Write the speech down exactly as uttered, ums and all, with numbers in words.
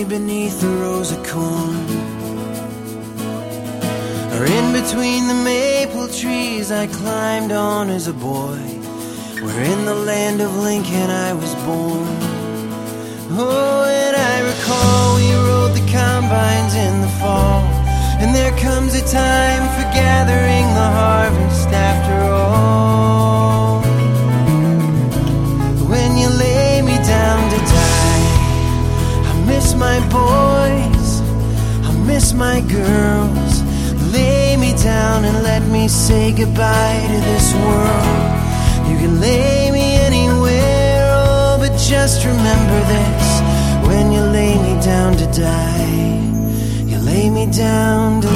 me beneath a rows of corn, or in between the maple trees I climbed on as a boy, where in the land of Lincoln I was born. Oh, and I recall we rode the combines in the fall, and there comes a time for gathering the harvest after all. When you lay me down to die, I miss my boys, I miss my girls. Lay me down and let me say goodbye to this world. You can lay me anywhere, oh, but just remember this: when you lay me down to die, you lay me down to